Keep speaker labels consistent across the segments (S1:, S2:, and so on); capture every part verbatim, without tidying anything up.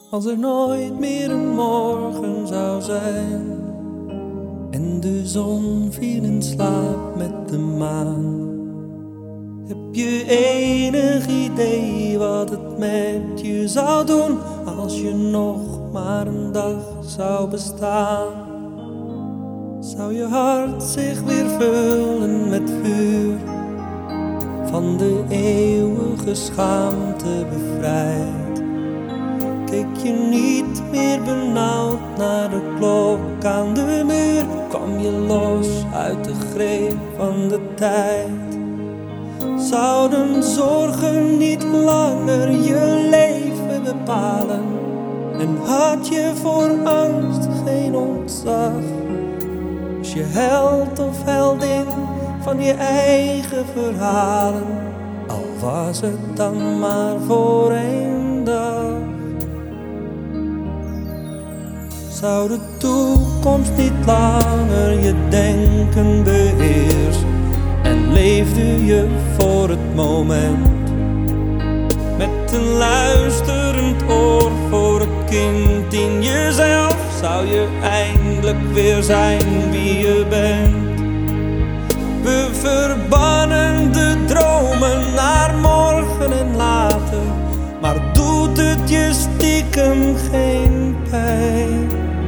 S1: Als er nooit meer een morgen zou zijn en de zon viel in slaap met de maan, heb je enig idee wat het met je zou doen als je nog maar een dag zou bestaan? Zou je hart zich weer vullen met vuur, van de eeuwige schaamte bevrijd? Keek je niet meer benauwd naar de klok aan de muur, kwam je los uit de greep van de tijd? Zouden zorgen niet langer je leven bepalen en had je voor angst geen ontzag? Was je held of heldin van je eigen verhalen, al was het dan maar voor één dag? Zou de toekomst niet langer je denken beheersen en leefde je voor het moment, met een luisterend oor voor het kind in jezelf? Zou je eindelijk weer zijn wie je bent? We verbannen de dromen naar morgen en later, maar doet het je stiekem geen pijn?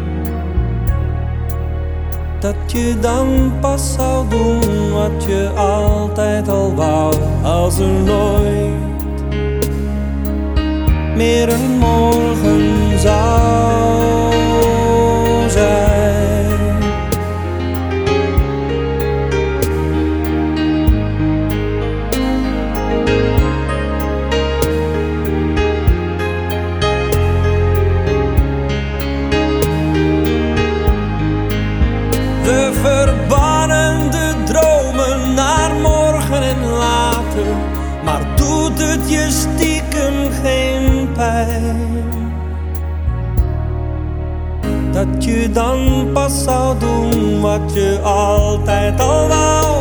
S1: Dat je dan pas zou doen wat je altijd al wou, als er nooit meer een morgen zou zijn. We verbannen de dromen naar morgen en later, maar doet het je stiekem geen pijn? Dat je dan pas zou doen wat je altijd al wou,